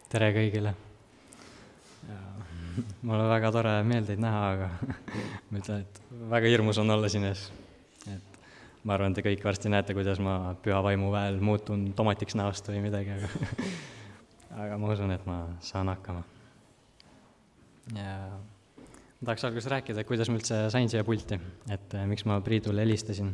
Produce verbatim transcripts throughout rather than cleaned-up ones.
Tere kõigile! Ja mul on väga tore meel teid näha, aga ma ütlen, et väga hirmus on olla siin ees. Et ma arvan, te kõik varsti näete, kuidas ma püha vaimu väel muutun tomatiks näost või midagi, aga, aga ma usun, et ma saan hakkama. Ja ma tahaks alguses rääkida, kuidas ma üldse sain siia pulti, et miks ma Priidule helistasin.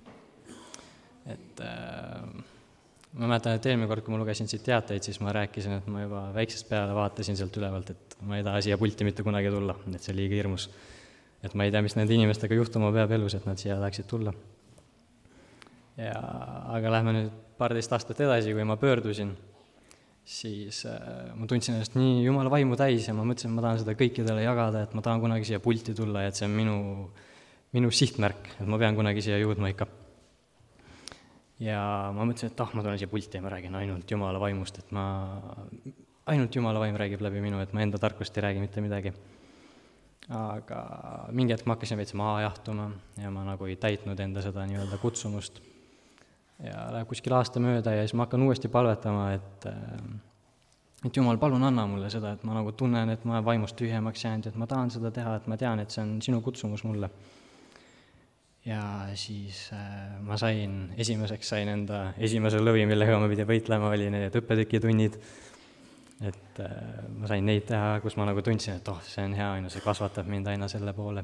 Et äh, ma mäletan, et eelmine kord, kui ma lugesin siit teateid, siis ma rääkisin, et ma juba väiksest peale vaatasin sealt ülevalt, et ma ei taha siia pulti mitte kunagi tulla, et see liiga hirmus. Et ma ei tea, mis nende inimestega juhtuma peab elus, et nad siia tahaksid tulla. Ja, aga lähme nüüd paarteist aastat edasi, kui ma pöördusin, siis äh, ma tundsin ennast nii Jumala vaimu täis ja ma mõtlesin, et ma tahan seda kõikidele jagada, et ma tahan kunagi siia pulti tulla ja et see on minu, minu sihtmärk, et ma pean kunagi siia jõudma ikka. Ja ma mõtlesin, et ah, ma tulen siia pulti ja ma räägin ainult Jumala vaimust, et ma, ainult Jumala vaim räägib läbi minu, et ma enda tarkust ei räägi mitte midagi. Aga mingi hetk ma hakkasin veits maha jahtuma ja ma nagu ei täitnud enda seda nii-öelda kutsumust. Ja läheb kuskil aasta mööda ja siis ma hakkan uuesti palvetama, et, et Jumal, palun anna mulle seda, et ma nagu tunnen, et ma olen vaimust tühjemaks jäänud, et ma tahan seda teha, et ma tean, et see on sinu kutsumus mulle. Ja siis äh, ma sain, esimeseks sain enda esimese lõvi, millega ma pidi võitlema, oli need õppetükitunnid. Et äh, ma sain neid teha, kus ma nagu tundsin, et oh, see on hea, aina, see kasvatab mind aina selle poole.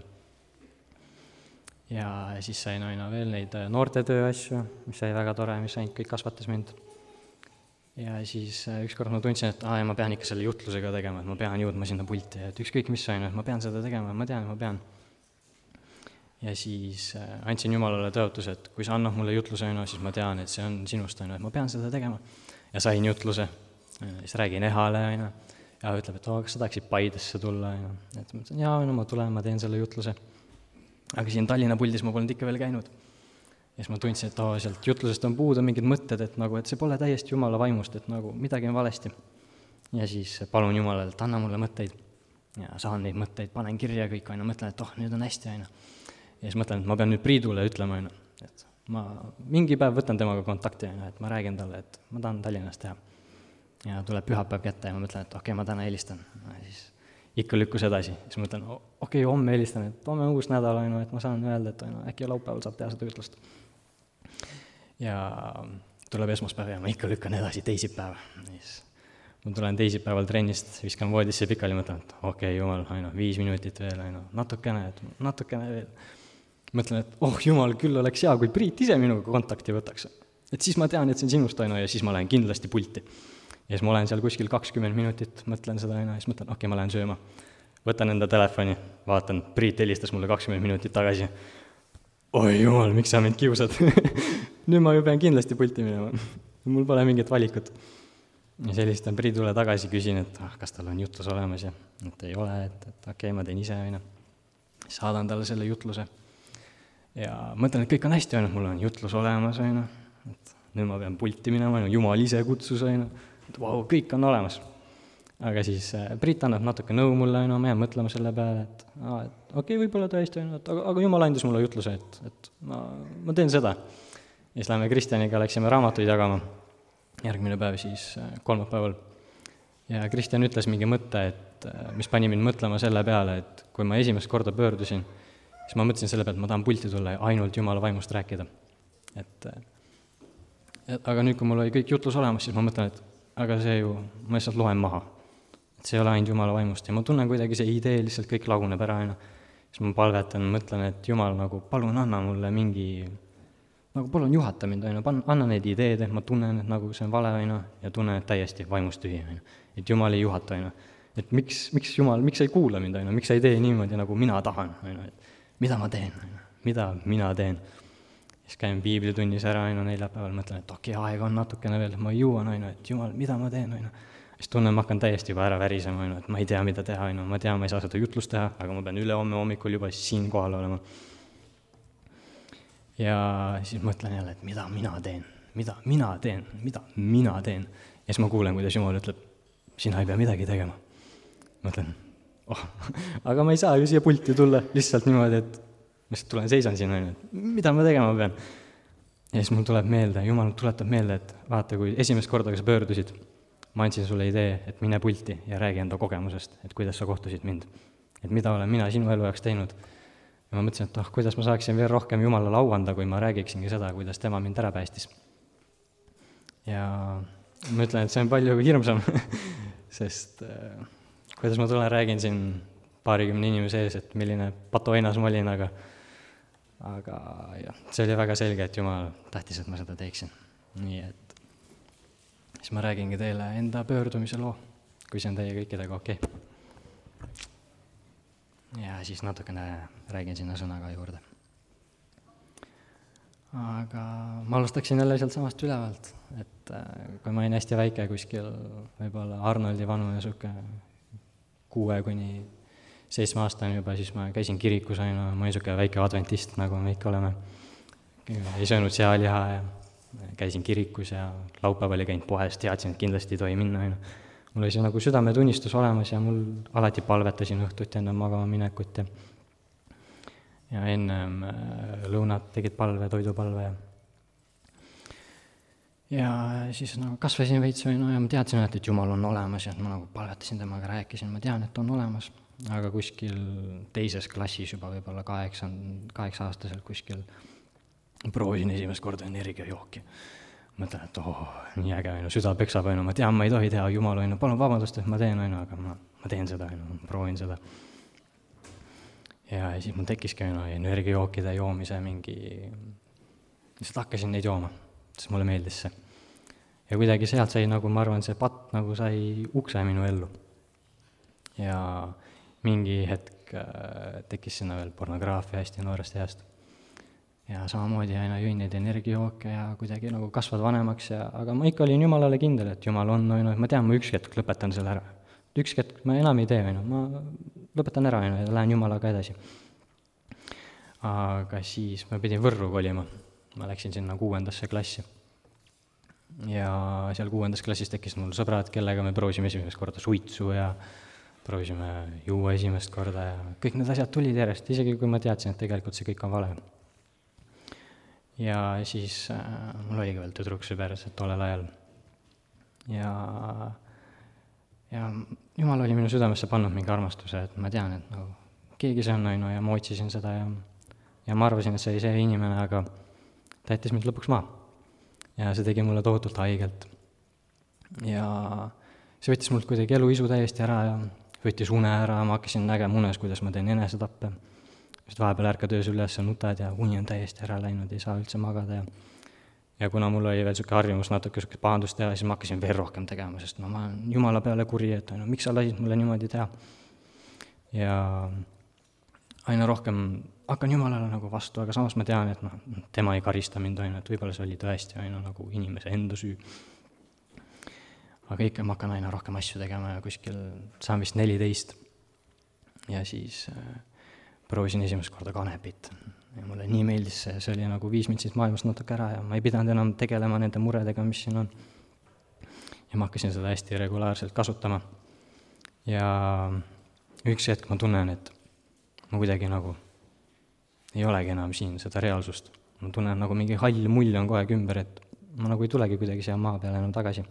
Ja siis sain aina veel neid noortetöö asju, mis sai väga tore, mis ainult kõik kasvatas mind. Ja siis äh, ükskord ma tundsin, et ah, ja ma pean ikka selle jutlusega tegema, et ma pean jõudma sinna pulti, et ükskõik mis sain, et ma pean seda tegema, ma tean, et ma pean. Ja siis andsin Jumalale tõotuse, et kui sa annad mulle jutluse, siis ma tean, et see on sinust, et ma pean seda tegema. Ja sain jutluse, siis räägin Ehale, ja ütleb, et oh, kas sa tahaksid Paidesse tulla. Et ma ütlen, jaa, no ma tulen, ma teen selle jutluse. Aga siin Tallinna puldis ma polnud ikka veel käinud. Ja siis ma tundsin, et oh, sealt jutlusest on puudu mingid mõtted, et, nagu, et see pole täiesti Jumala vaimust, et nagu midagi on valesti. Ja siis palun Jumalale, et anna mulle mõtteid. Ja saan neid mõtteid, panen kirja kõik, aina mõtlen, et oh, nüüd on hästi aina. Ja siis mõtlen, et ma pean nüüd Priidule ütlema, et ma mingi päev võtan temaga kontakti, et ma räägin talle, et ma tahan Tallinnas teha. Ja tuleb pühapäev kätte ja ma mõtlen, et okei, okay, ma täna helistan. Ja siis ikka lükkus edasi. Siis mõtlen, okei, okay, homme helistan, et homme uus nädal, et ma saan öelda, et äkki laupäeval saab teha seda ütlust. Ja tuleb esmaspäev ja ma ikka lükkan edasi teisipäeva. Siis ma tulen teisipäeval trennist, viskan voodisse pikali, mõtlen, et okei, okay, Jumal, aina, viis minutit veel, aina, natukene, et natukene veel. Mõtlen, et oh Jumal, küll oleks hea, kui Priit ise minuga kontakti võtaks. Et siis ma tean, et see on sinust aina ja siis ma lähen kindlasti pulti. Ja siis ma olen seal kuskil kakskümmend minutit, mõtlen seda aina ja siis mõtlen, okei, okay, ma lähen sööma. Võtan enda telefoni, vaatan, Priit helistas mulle kakskümmend minutit tagasi. Oi Jumal, miks sa mind kiusad? Nüüd ma ju pean kindlasti pulti minema. Mul pole mingit valikut. Ja sellistan Priidule tagasi, küsin, et ah, kas tal on jutlus olemas ja et ei ole, et, et okei, okay, ma teen ise aina. Saadan talle selle jutluse. Ja mõtlen, et kõik on hästi ainult, mul on jutlus olemas, aina. Et nüüd ma pean pulti minema, Jumal ise kutsus, aina. Et vau, kõik on olemas. Aga siis Priit annab natuke nõu mulle, aina, ma jään mõtlema selle peale, et, ah, et okei, okay, võib-olla tõesti, aina, et, aga, aga Jumal andis mulle jutluse, et, et ma, ma teen seda. Ja siis lähme Kristjaniga, läksime raamatuid jagama järgmine päev siis kolmapäeval. Ja Kristjan ütles mingi mõtte, et, mis pani mind mõtlema selle peale, et kui ma esimest korda pöördusin, siis ma mõtlesin selle peale, et ma tahan pulti tulla ja ainult Jumala vaimust rääkida. Et, et, aga nüüd, kui mul oli kõik jutlus olemas, siis ma mõtlen, et aga see ju, ma lihtsalt loen maha. Et see ei ole ainult Jumala vaimust ja ma tunnen kuidagi see idee lihtsalt kõik laguneb ära. Ja siis ma palvetan, mõtlen, et Jumal nagu palun anna mulle mingi, nagu palun juhata mind, anna neid ideed, et ma tunnen, et nagu see on vale aina ja tunnen, et täiesti vaimust tühi. Et Jumal ei juhata aina. Et miks, miks Jumal, miks ei kuula mind aina, miks ei tee niimoodi, nagu mina tahan aina, et mida ma teen, mida mina teen. Siis käin piiblitunnis ära aina neljapäeval, mõtlen, et okei, okay, aega on natukene veel, ma jõuan aina, et Jumal, mida ma teen aina. Siis tunnen, ma hakkan täiesti juba ära värisema aina, et ma ei tea, mida teha aina, ma tean, ma ei saa seda jutlust teha, aga ma pean üle homme hommikul juba siin kohal olema. Ja siis mõtlen jälle, et mida mina teen, mida mina teen, mida mina teen. Ja siis ma kuulen, kuidas Jumal ütleb, sina ei pea midagi tegema. Mõtlen, oh, aga ma ei saa ju siia pulti tulla lihtsalt niimoodi, et ma lihtsalt tulen, seisan siin, et mida ma tegema pean. Ja siis mul tuleb meelde, Jumal tuletab meelde, et vaata, kui esimest korda, kui sa pöördusid, ma andsin sulle idee, et mine pulti ja räägi enda kogemusest, et kuidas sa kohtusid mind. Et mida olen mina sinu elu jaoks teinud. Ja ma mõtlesin, et oh, kuidas ma saaksin veel rohkem Jumalale au anda, kui ma räägiksingi seda, kuidas tema mind ära päästis. Ja ma ütlen, et see on palju hirmsam, sest äh, kuidas ma tulen, räägin siin paarikümne inimese ees, et milline patuainas ma olin, aga, aga jah, see oli väga selge, et Jumal tahtis, et ma seda teeksin. Nii et siis ma räägingi teile enda pöördumise loo, kui see on teie kõikidega okei. Ja siis natukene räägin sinna sõnaga juurde. Aga ma alustaksin jälle sealt samast ülevalt, et kui ma olin hästi väike kuskil võib-olla Arnoldi vanu ja suke kuue kuni seitsme aastani juba, siis ma käisin kirikus aina, ma olin suke väike adventist, nagu me ikka oleme. Ei söönud sealiha ja käisin kirikus ja laupäev oli käinud poes, teadsin, et kindlasti ei tohi minna aina. Mul oli see nagu südametunnistus olemas ja mul alati palvetasin õhtuti enne magama minekut ja, ja ennem lõunat tegid palve, toidupalve ja ja siis nagu kasvasin veits või no ja ma teadsin, et Jumal on olemas ja ma nagu palvetasin temaga, rääkisin, ma tean, et on olemas, aga kuskil teises klassis juba võib-olla kaheksa, kaheksa aastaselt kuskil proovisin esimest korda energiajooki. Mõtlen, et oh, nii äge, no, süda peksab, no, ma tean, ma ei tohi teha, Jumal, no, palun vabandust, et ma teen, no, aga ma, ma teen seda, no, proovin seda. Ja siis mul tekkiski no, energiajookide joomise mingi, lihtsalt hakkasin neid jooma, sest mulle meeldis see. Ja kuidagi sealt sai, nagu ma arvan, see patt nagu sai ukse minu ellu. Ja mingi hetk äh, tekkis sinna veel pornograafia hästi noorest east. Ja samamoodi aina jõin neid energiajooke ja kuidagi nagu kasvad vanemaks, ja, aga ma ikka olin Jumalale kindel, et Jumal on, no, ma tean, ma üks hetk lõpetan selle ära. Üks hetk ma enam ei tee, no, ma lõpetan ära ja lähen Jumalaga edasi. Aga siis ma pidin Võrru kolima, ma läksin sinna kuuendasse klassi. Ja seal kuuendas klassis tekkis mul sõbrad, kellega me proovisime esimest korda suitsu ja proovisime juua esimest korda ja kõik need asjad tulid järjest, isegi kui ma teadsin, et tegelikult see kõik on vale. Ja siis äh, mul oligi veel tüdruksõber tollel ajal. Ja, ja Jumal oli minu südamesse pannud mingi armastuse, et ma tean, et no, keegi see on, no, ja ma otsisin seda ja, ja ma arvasin, et see oli see inimene, aga ta jättis mind lõpuks maa. Ja see tegi mulle tohutult haigelt. Ja see võttis mult kuidagi elu isu täiesti ära ja võttis une ära, ma hakkasin nägema unes, kuidas ma teen enesetappe. Sest vahepeal ärkad öös üles ja nutad ja uni on täiesti ära läinud, ei saa üldse magada. Ja, ja kuna mul oli veel suke harjumus natuke suke pahandust teha, siis ma hakkasin veel rohkem tegema, sest no, ma olen Jumala peale kuri, et no, miks sa lasid mulle niimoodi teha. Ja aina rohkem hakkan Jumalale nagu vastu, aga samas ma tean, et no, tema ei karista mind aina, et võib-olla see oli tõesti aina nagu inimese enda süü. Aga ikka ma hakkan aina rohkem asju tegema ja kuskil saan vist neliteist. Ja siis äh, proovisin esimest korda kanepit ja mulle nii meeldis see, see oli nagu viis mind siit maailmast natuke ära ja ma ei pidanud enam tegelema nende muredega, mis siin on. Ja ma hakkasin seda hästi regulaarselt kasutama. Ja üks hetk ma tunnen, et ma kuidagi nagu ei olegi enam siin seda reaalsust. Ma tunnen nagu mingi hall mull on kohe ümber, et ma nagu ei tulegi kuidagi siia maa peale enam tagasi.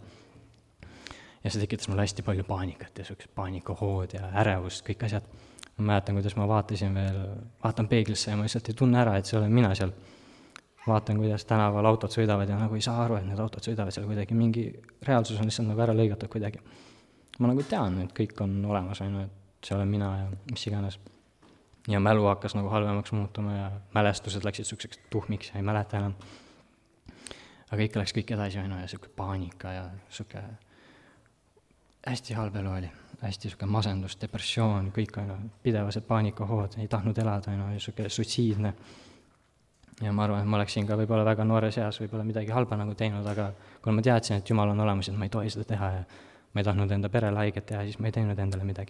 Ja see tekitas mulle hästi palju paanikat ja sellised paanikahood ja ärevust, kõik asjad. Ma mäletan, kuidas ma vaatasin veel, vaatan peeglisse ja ma lihtsalt ei tunne ära, et see olen mina seal. Vaatan, kuidas tänaval autod sõidavad ja nagu ei saa aru, et need autod sõidavad seal kuidagi, mingi reaalsus on lihtsalt nagu ära lõigatud kuidagi. Ma nagu tean, et kõik on olemas, et see olen mina ja mis iganes. Ja mälu hakkas nagu halvemaks muutuma ja mälestused läksid selliseks tuhmiks ja ei mäleta enam. Aga ikka läks kõik edasi ja selline paanika ja selline hästi halb elu oli. Hästi selline masendus, depressioon, kõik on pidevased paanikahood, ei tahtnud elada, no, selline sutsiidne. Ja ma arvan, et ma oleksin ka võib-olla väga noore seas võib-olla midagi halba nagu teinud, aga kui ma teadsin, et Jumal on olemas, et ma ei tohi seda teha ja ma ei tahtnud enda perele haiget teha, siis ma ei teinud endale midagi.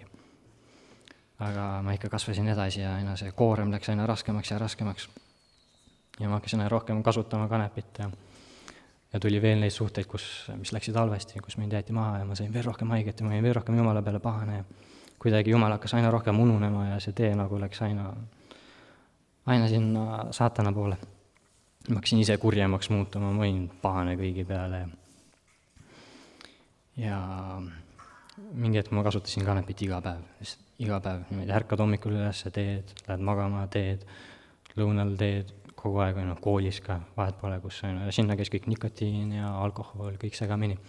Aga ma ikka kasvasin edasi ja aina see koorem läks aina raskemaks ja raskemaks. Ja ma hakkasin aina rohkem kasutama kanepit ja Ja tuli veel neid suhteid, kus, mis läksid halvasti, kus mind jäeti maha ja ma sain veel rohkem haiget ja ma olin veel rohkem Jumala peale pahane ja kuidagi Jumal hakkas aina rohkem ununema ja see tee nagu läks aina, aina sinna saatana poole. Ma hakkasin ise kurjemaks muutuma, ma olin pahane kõigi peale. ja mingi hetk ma kasutasin kanepit iga päev, iga päev, niimoodi ärkad hommikul üles, teed, lähed magama, teed, lõunal teed, kogu aeg on koolis ka, vahet pole, kus on, sinna käis kõik nikotiin ja alkohol, kõik segamini.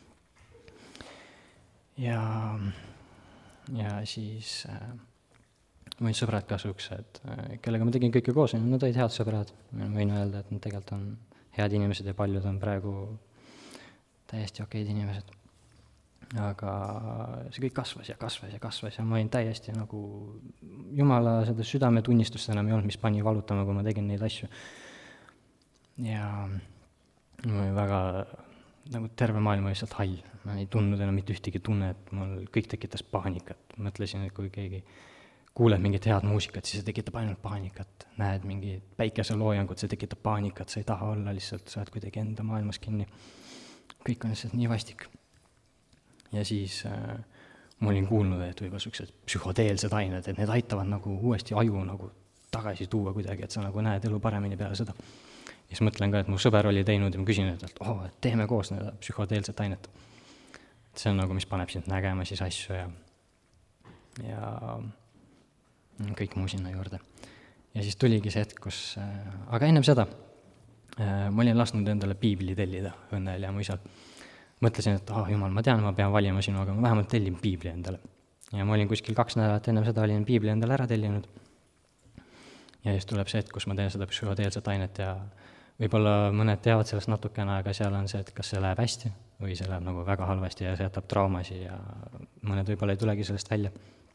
Ja, ja siis äh, mõid sõbrad ka siuksed, kellega ma tegin kõike koos, nad olid head sõbrad, ma võin öelda, et nad tegelikult on head inimesed ja paljud on praegu täiesti okeid inimesed. Aga see kõik kasvas ja kasvas ja kasvas ja ma olin täiesti nagu jumala seda südametunnistust enam ei olnud, mis pani valutama, kui ma tegin neid asju. Ja ma olin väga, nagu terve maailm oli lihtsalt hall. Ma ei tundnud enam mitte ühtegi tunne, et mul kõik tekitas paanikat. Mõtlesin, et kui keegi kuuleb mingit head muusikat, siis see tekitab ainult paanikat. Näed mingi päikeseloojangut, see tekitab paanikat, sa ei taha olla lihtsalt, sa oled kuidagi enda maailmas kinni. Kõik on lihtsalt nii vastik. Ja siis äh, ma olin kuulnud, et võib-olla sellised psühhodeelsed ained, et need aitavad nagu uuesti aju nagu tagasi tuua kuidagi, et sa nagu näed elu paremini peale seda. Ja siis mõtlen ka, et mu sõber oli teinud ja ma küsin, et oh, et teeme koos need psühhodeelset ainet. Et see on nagu, mis paneb sind nägema siis asju ja, ja kõik muu sinna juurde. Ja siis tuligi see hetk, kus, äh, aga ennem seda äh, ma olin lasknud endale piibli tellida õnnel ja mu isal. Mõtlesin, et ah, jumal, ma tean, ma pean valima sinu, aga ma vähemalt tellin piibli endale. Ja ma olin kuskil kaks nädalat ennem seda, olin piibli endale ära tellinud. Ja siis tuleb see, et kus ma teen seda psühhodeelset ainet ja võib-olla mõned teavad sellest natukene, aga seal on see, et kas see läheb hästi või see läheb nagu väga halvasti ja see jätab traumasi ja mõned võib-olla ei tulegi sellest välja.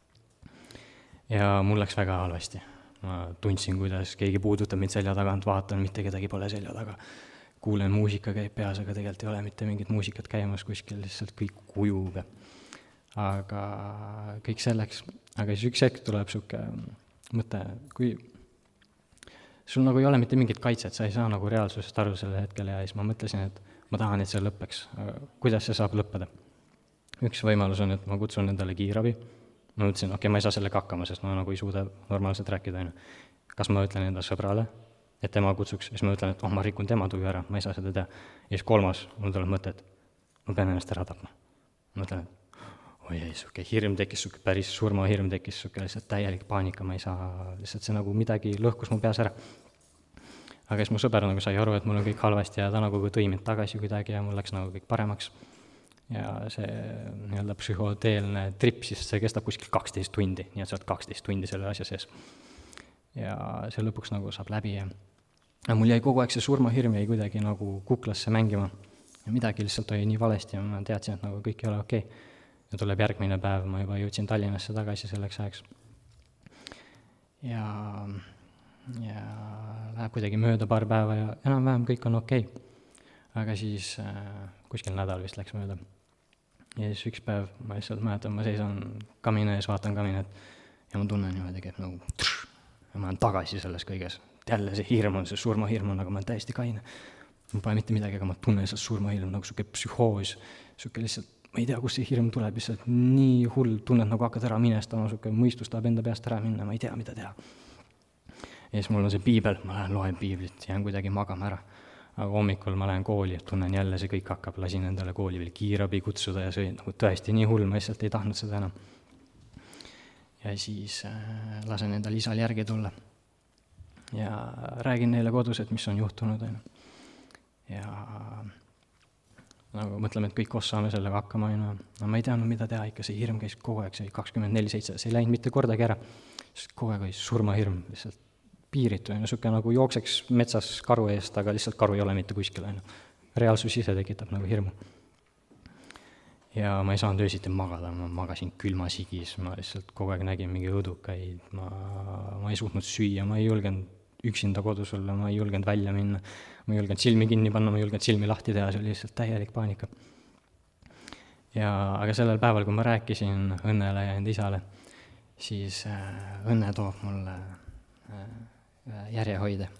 Ja mul läks väga halvasti. Ma tundsin, kuidas keegi puudutab mind selja tagant, vaatan, mitte kedagi pole selja taga. Kuulen, muusika käib peas, aga tegelikult ei ole mitte mingit muusikat käimas kuskil, lihtsalt kõik kujub. Aga kõik selleks. Aga siis üks hetk tuleb suke mõte, kui sul nagu ei ole mitte mingit kaitset, sa ei saa nagu reaalsusest aru selle hetkel ja siis ma mõtlesin, et ma tahan, et see lõppeks. Aga kuidas see saab lõppeda? Üks võimalus on, et ma kutsun endale kiirabi. Ma mõtlesin, okei, okay, ma ei saa sellega hakkama, sest ma nagu ei suuda normaalselt rääkida. Kas ma ütlen enda sõbrale, et tema kutsuks, siis ma ütlen, et oh, ma rikun tema tuju ära, ma ei saa seda teha. Ja siis kolmas, mul tuleb mõte, et ma pean ennast ära tapma. Ma mõtlen, et oi ei, suke hirm tekkis, suke päris surmahirm tekkis, suke lihtsalt täielik paanika, ma ei saa, lihtsalt see nagu midagi lõhkus mu peas ära. Aga siis mu sõber nagu sai aru, et mul on kõik halvasti ja ta nagu tõi mind tagasi kuidagi ja mul läks nagu kõik paremaks. Ja see nii-öelda psühhodeelne trip, siis see kestab kuskil kaksteist tundi, nii et sa oled kaksteist tundi selle asja sees. Ja see lõpuks nagu saab läbi ja aga mul jäi kogu aeg see surmahirm jäi kuidagi nagu kuklasse mängima ja midagi lihtsalt oli nii valesti ja ma teadsin, et nagu kõik ei ole okei. Ja tuleb järgmine päev, ma juba jõudsin Tallinnasse tagasi selleks ajaks. Ja, ja läheb kuidagi mööda paar päeva ja enam-vähem kõik on okei. Aga siis äh, kuskil nädal vist läks mööda. Ja siis üks päev ma lihtsalt mäletan, ma seisan kamina ees, vaatan kaminet ja ma tunnen niimoodi, et nagu trrr, ja ma olen tagasi selles kõiges. Jälle see hirm on, see surmahirm on, aga ma olen täiesti kaine. Ma pole mitte midagi, aga ma tunnen see surmahirm nagu suke psühhoos, suke lihtsalt, ma ei tea, kus see hirm tuleb, lihtsalt nii hull tunned, nagu hakkad ära minestama, suke mõistus tahab enda peast ära minna, ma ei tea, mida teha. Ja siis mul on see piibel, ma lähen loen piiblit, jään kuidagi magama ära. Aga hommikul ma lähen kooli, tunnen jälle see kõik hakkab, lasin endale kooli veel kiirabi kutsuda ja see nagu tõesti nii hull, ma lihtsalt ei tahtnud seda enam. Ja siis äh, lasen endale isal järgi tulla. Ja räägin neile kodus, et mis on juhtunud. Ja nagu mõtleme, et kõik koos saame sellega hakkama. No ma ei teadnud, mida teha, ikka see hirm käis kogu aeg, see kakskümmend neli seitse, see ei läinud mitte kordagi ära. Sest kogu aeg oli surmahirm, lihtsalt piiritu. Suke nagu jookseks metsas karu eest, aga lihtsalt karu ei ole mitte kuskil. Reaalsus ise tekitab nagu hirmu. Ja ma ei saanud öösiti magada, ma magasin külma sigis, ma lihtsalt kogu aeg nägin mingi õdukaid, ma, ma ei suutnud süüa, ma ei julgenud üksinda kodus olla, ma ei julgenud välja minna, ma ei julgenud silmi kinni panna, ma ei julgenud silmi lahti teha, see oli lihtsalt täielik paanika. Ja, aga sellel päeval, kui ma rääkisin Õnnele ja enda isale, siis äh, Õnne toob mulle äh, järjehoide.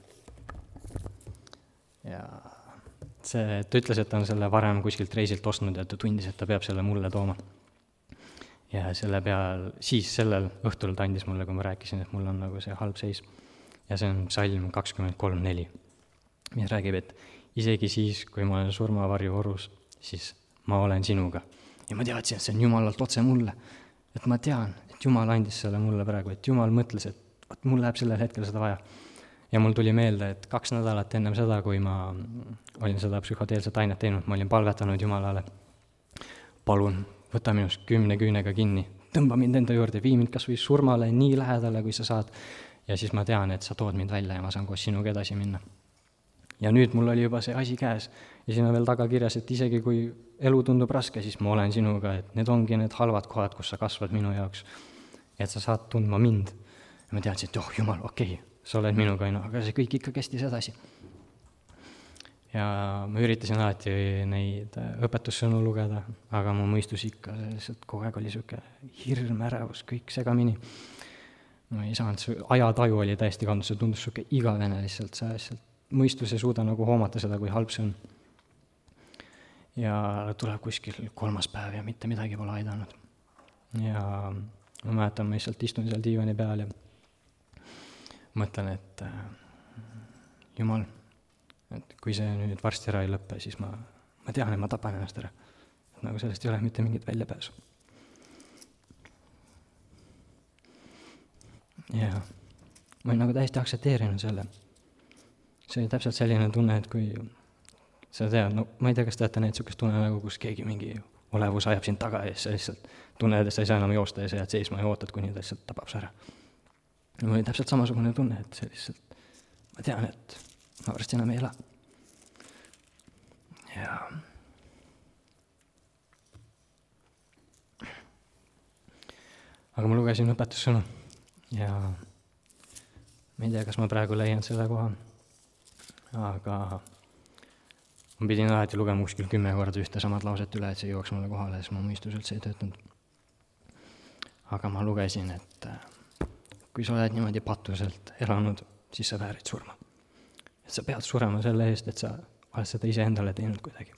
Ja see, ta ütles, et ta on selle varem kuskilt reisilt ostnud ja ta tundis, et ta peab selle mulle tooma. Ja selle peal, siis sellel õhtul ta andis mulle, kui ma rääkisin, et mul on nagu see halb seis. Ja see on psalm kakskümmend kolm neli, mis räägib, et isegi siis, kui ma olen surmavarju orus, siis ma olen sinuga. ja ma teadsin, et see on Jumalalt otse mulle. Et ma tean, et Jumal andis selle mulle praegu, et Jumal mõtles, et vaat mul läheb sellel hetkel seda vaja. Ja mul tuli meelde, et kaks nädalat ennem seda, kui ma olin seda psühhoteelset ainet teinud, ma olin palvetanud Jumalale. Palun, võta minust kümne küünega kinni, tõmba mind enda juurde, vii mind kas või surmale nii lähedale, kui sa saad. Ja siis ma tean, et sa tood mind välja ja ma saan koos sinuga edasi minna. Ja nüüd mul oli juba see asi käes ja siin on veel taga kirjas, et isegi kui elu tundub raske, siis ma olen sinuga, et need ongi need halvad kohad, kus sa kasvad minu jaoks. Et sa saad tundma mind. Ja ma teadsin, et oh Jumal, okei, okay, sa oled minuga, aga see kõik ikka kestis edasi. Ja ma üritasin alati neid õpetussõnu lugeda, aga mu mõistus ikka, lihtsalt kogu aeg oli siuke hirm, ärevus, kõik segamini. Ma ei saanud, ajataju oli täiesti kandus, see tundus siuke igavene lihtsalt, sa lihtsalt mõistus ei suuda nagu hoomata seda, kui halb see on. Ja tuleb kuskil kolmas päev ja mitte midagi pole aidanud. Ja ma mäletan, ma lihtsalt istun seal diivani peal ja mõtlen, et äh, Jumal, et kui see nüüd varsti ära ei lõppe, siis ma, ma tean, et ma tapan ennast ära. Et nagu sellest ei ole mitte mingit väljapääsu. Ja ma olen nagu täiesti aktsepteerinud selle. See oli täpselt selline tunne, et kui sa tead, no ma ei tea, kas teate neid sukest tunne nagu, kus keegi mingi olevus ajab sind taga ja sa lihtsalt tunned, et sa ei saa enam joosta ja sa jääd seisma ja ootad, kuni ta lihtsalt tapab sa ära. Mul oli täpselt samasugune tunne, et see lihtsalt, ma tean, et ma varsti enam ei ela. Ja aga ma lugesin õpetussõnu ja ma ei tea, kas ma praegu leian selle koha, aga ma pidin alati lugema kuskil kümme korda ühte samad lauset üle, et see jooks mulle kohale, siis ma mõistus üldse ei töötanud. Aga ma lugesin, et kui sa oled niimoodi patuselt elanud, siis sa väärid surma. Et sa pead surema selle eest, et sa oled seda ise endale teinud kuidagi.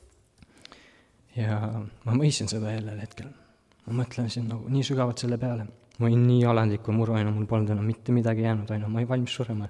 Ja ma mõistsin seda jälle hetkel. Ma mõtlen siin nagu nii sügavalt selle peale. Ma olin nii alandlik kui muru, aina mul polnud enam mitte midagi jäänud, aina ma ei valmis surema.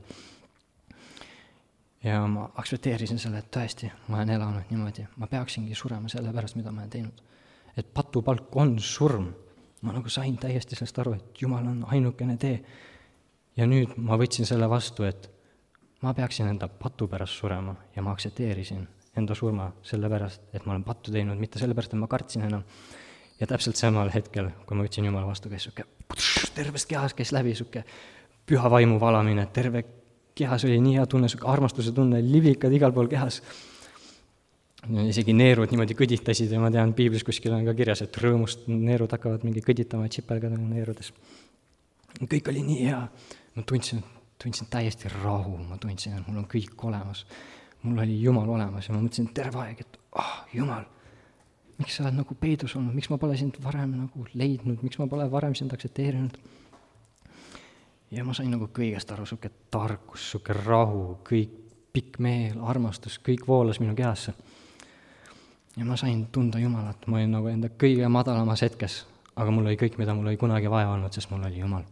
Ja ma aktsepteerisin selle, et tõesti, ma olen elanud niimoodi. Ma peaksingi surema selle pärast, mida ma olen teinud. Et patupalk on surm. Ma nagu sain täiesti sellest aru, et Jumal on ainukene tee. Ja nüüd ma võtsin selle vastu, et ma peaksin enda patu pärast surema ja ma aktsepteerisin enda surma selle pärast, et ma olen pattu teinud, mitte selle pärast, et ma kartsin enam. Ja täpselt samal hetkel, kui ma võtsin Jumala vastu, käis suke, tervest kehas käis läbi suke püha vaimu valamine, terve kehas oli nii hea tunne, suke armastuse tunne, liblikad igal pool kehas. Isegi neerud niimoodi kõditasid ja ma tean, piiblis kuskil on ka kirjas, et rõõmust neerud hakkavad mingi kõditama tsipelgada neerudes. Kõik oli nii hea. Ma tundsin, tundsin täiesti rahu, ma tundsin, et mul on kõik olemas. Mul oli Jumal olemas ja ma mõtlesin terve aeg, et ah, oh, Jumal, miks sa oled nagu peidus olnud, miks ma pole sind varem nagu leidnud, miks ma pole varem sind aktsepteerinud. Ja ma sain nagu kõigest aru, suke tarkus, suke rahu, kõik pikk meel, armastus, kõik voolas minu kehasse. Ja ma sain tunda Jumalat, ma olin nagu enda kõige madalamas hetkes, aga mul oli kõik, mida mul oli kunagi vaja olnud, sest mul oli Jumal.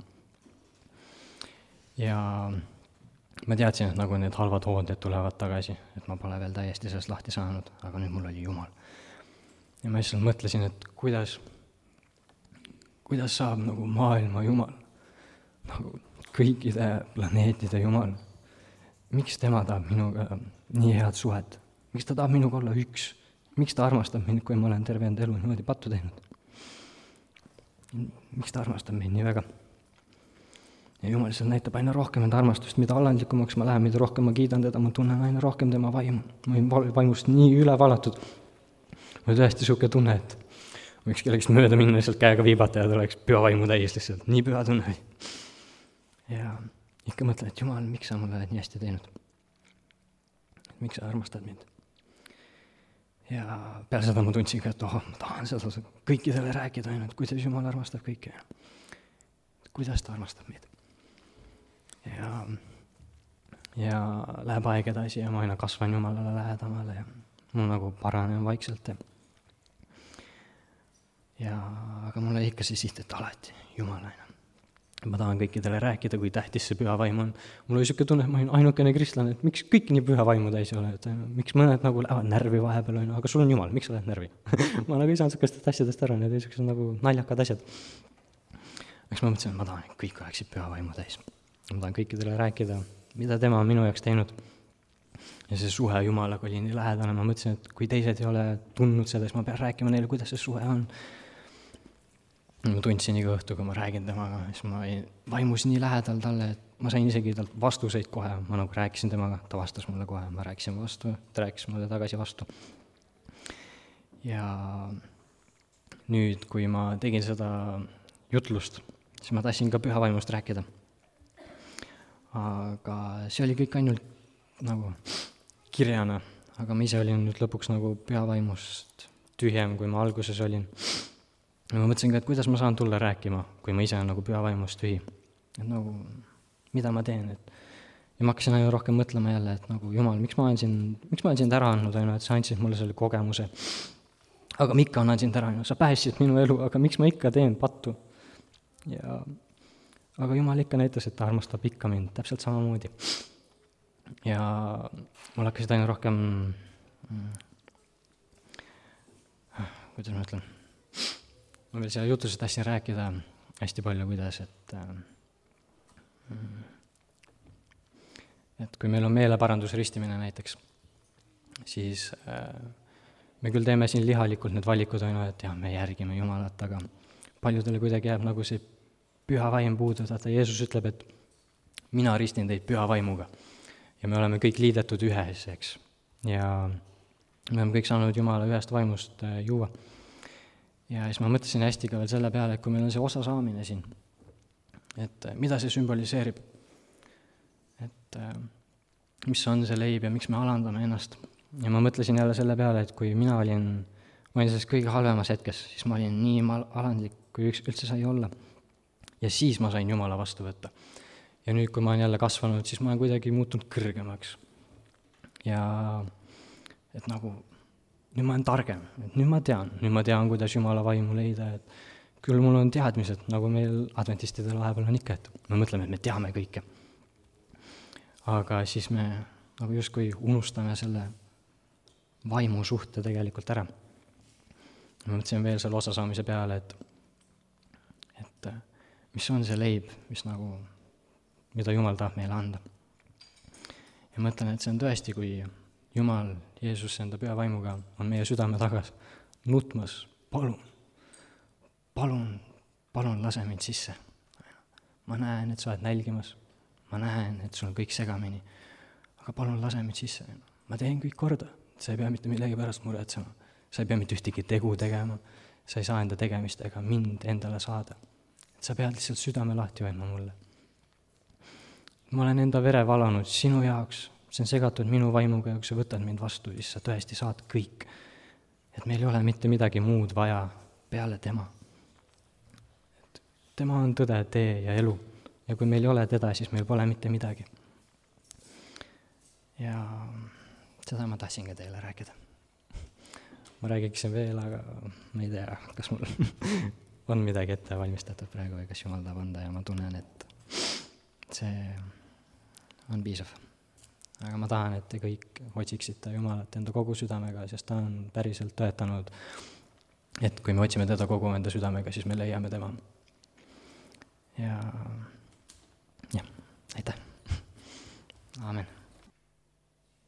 Ja ma teadsin, et nagu need halvad hooded tulevad tagasi, et ma pole veel täiesti sellest lahti saanud, aga nüüd mul oli Jumal. Ja ma lihtsalt mõtlesin, et kuidas, kuidas saab nagu maailma Jumal, nagu kõikide planeetide Jumal. Miks tema tahab minuga nii head suhet? Miks ta tahab minuga olla üks? Miks ta armastab mind, kui ma olen terve enda elu niimoodi pattu teinud? Miks ta armastab mind nii väga? Ja Jumal lihtsalt näitab aina rohkem enda armastust, mida alandlikumaks ma lähen, mida rohkem ma kiidan teda, ma tunnen aina rohkem tema vaimu. Ma olin vaimust nii üle valatud. Ma oli tõesti suke tunne, et võiks kellegist mööda minna lihtsalt käega viibata ja ta oleks püha vaimu täis lihtsalt. Nii püha tunne. Ja ikka mõtlen, et Jumal, miks sa mulle oled nii hästi teinud? Miks sa armastad mind? Ja peale seda ma tundsin ka, et oh, ma tahan seda kõikidele rääkida ainult, kuidas Jumal armastab kõike. Kuidas ta armastab meid. Ja, ja läheb aeg edasi ja ma aina kasvan Jumalale lähedamale ja mul nagu paranen vaikselt. Ja, aga mul oli ikka see siht, et alati Jumal aina. ma tahan kõikidele rääkida, kui tähtis see püha vaim on. mul oli niisugune tunne, et ma olin ainukene kristlane, et miks kõik nii püha vaimu täis ei ole, et miks mõned nagu lähevad närvi vahepeal, on, aga sul on Jumal, miks sa lähed närvi? ma nagu ei saanud niisugustest asjadest ära, need niisugused nagu naljakad asjad. Eks ma mõtlesin, et ma tahan, et kõik oleksid püha vaimu täis. ma tahan kõikidele rääkida, mida tema on minu jaoks teinud. Ja see suhe Jumalaga oli nii lähedane, ma mõtlesin, et kui teised ei ole tundnud seda, siis ma pean rääkima neile, kuidas see suhe on. Ma tundsin iga õhtu, kui ma räägin temaga, siis ma vaimus nii lähedal talle, et ma sain isegi talt vastuseid kohe, ma nagu rääkisin temaga, ta vastas mulle kohe, ma rääkisin vastu, ta rääkis mulle tagasi vastu. Ja nüüd, kui ma tegin seda jutlust, siis ma tahtsin ka püha vaimust rääkida. Aga see oli kõik ainult nagu kirjana, aga ma ise olin nüüd lõpuks nagu püha vaimust tühjem, kui ma alguses olin. Ja ma mõtlesin ka, et kuidas ma saan tulla rääkima, kui ma ise on nagu püha vaimust tühi. Et nagu, mida ma teen. Et... Ja ma hakkasin aina rohkem mõtlema jälle, et nagu Jumal, miks ma olen siin, miks ma olen sind ära andnud, aina, et sa andsid mulle selle kogemuse. Aga ma ikka annan sind ära, sa päästsid minu elu, aga miks ma ikka teen pattu? Ja... Aga Jumal ikka näitas, et ta armastab ikka mind, täpselt samamoodi. Ja mul hakkasid aina rohkem... Kuidas ma ütlen? Ma veel selle jutluse tahtsin rääkida hästi palju, kuidas, et, et kui meil on meeleparandus ristimine näiteks, siis me küll teeme siin lihalikult need valikud, et jah, me järgime Jumalat, aga paljudele kuidagi jääb nagu see püha vaim puudu, et Jeesus ütleb, et mina ristin teid püha vaimuga ja me oleme kõik liidetud ühes, eks. Ja me oleme kõik saanud Jumala ühest vaimust juua. Ja siis ma mõtlesin hästi ka veel selle peale, et kui meil on see osa saamine siin, et mida see sümboliseerib, et mis on see leib ja miks me alandame ennast. Ja ma mõtlesin jälle selle peale, et kui mina olin, ma olin selles kõige halvemas hetkes, siis ma olin nii alandlik, kui üks üldse sai olla. Ja siis ma sain Jumala vastu võtta. Ja nüüd, kui ma olen jälle kasvanud, siis ma olen kuidagi muutunud kõrgemaks. Ja et nagu... Nüüd ma olen targem, et nüüd ma tean, nüüd ma tean, kuidas Jumala vaimu leida, et küll mul on teadmised, nagu meil adventistidel vahepeal on ikka, et me mõtleme, et me teame kõike. Aga siis me nagu justkui unustame selle vaimu suhte tegelikult ära. Ma mõtlesin veel selle osasaamise peale, et, et mis on see leib, mis nagu, mida Jumal tahab meile anda. Ja mõtlen, et see on tõesti, kui Jumal, Jeesus enda püha vaimuga on meie südame tagas nutmas, palun, palun, palun lase mind sisse. Ma näen, et sa oled nälgimas, ma näen, et sul on kõik segamini, aga palun lase mind sisse. Ma teen kõik korda, sa ei pea mitte millegi pärast muretsema, sa ei pea mitte ühtegi tegu tegema, sa ei saa enda tegemist ega mind endale saada. Et sa pead lihtsalt südame lahti hoidma mulle. Ma olen enda vere valanud sinu jaoks, see on segatud minu vaimuga ja kui sa võtad mind vastu, siis sa tõesti saad kõik. Et meil ei ole mitte midagi muud vaja peale tema. Et tema on tõde, tee ja elu. Ja kui meil ei ole teda, siis meil pole mitte midagi. Ja seda ma tahtsin ka teile rääkida. Ma räägiksin veel, aga ma ei tea, kas mul on midagi ette valmistatud praegu või kas Jumal tahab anda ja ma tunnen, et see on piisav. Aga ma tahan, et te kõik otsiksite Jumalat enda kogu südamega, sest ta on päriselt tõetanud, et kui me otsime teda kogu enda südamega, siis me leiame tema. Ja, jah, aitäh. Aamen.